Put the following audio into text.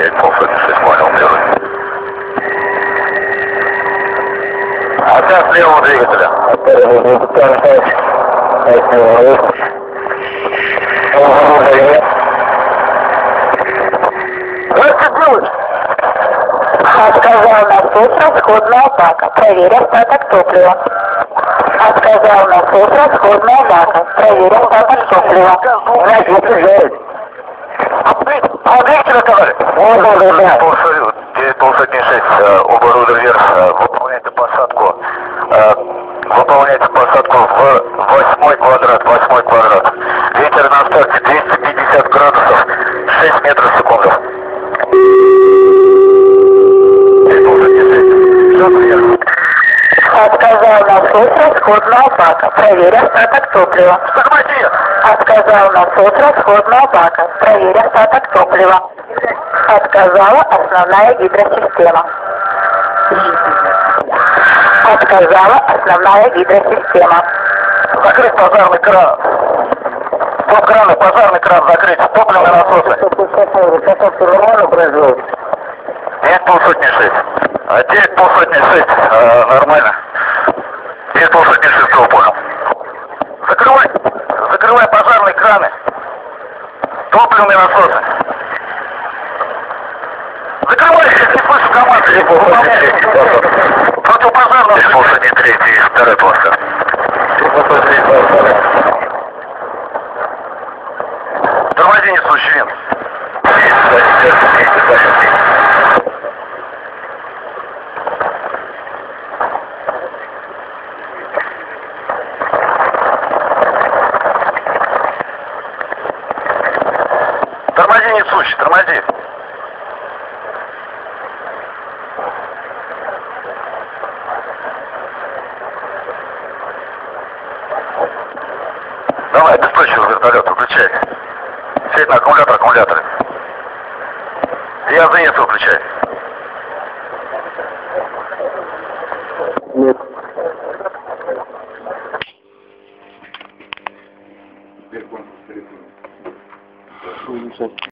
полсотни понял, делай. Опять левого двигателя. Что ты делаешь? Отказал насос, расходная бака. Проверь остаток топлива. Отказал насос, расходная бака. Проверь остаток топлива. А двигатель отказали? Полсотни 6, оборудование вверх, выполняйте посадку. Выполняйте посадку в 8 квадрат. Ветер на старте 250 градусов, 6 метров в секунду. Отказал насос, расходная бака. Проверь остаток топлива. Отказал насос, расходная бака. Проверь остаток топлива. Отказала основная гидросистема. Отказала основная гидросистема. Закрыть пожарный кран. Топ-краны, пожарный кран закрыть. Топливные насосы. Нормально производит? 9 полсотни 6. 9 полсотни 6. Нормально. 9 полсотни 6, понял. Закрывай пожарные краны. Топливные насосы. Закрывай, не слышу команды. Противопожарный. 9 полсотни 3, второй полоса. Тормози несущий винт. Тормози несущий, тормози. Давай, обесточивай вертолет, выключай. Сеть на аккумуляторы. Я АЗС выключай. Нет. Сбербанк.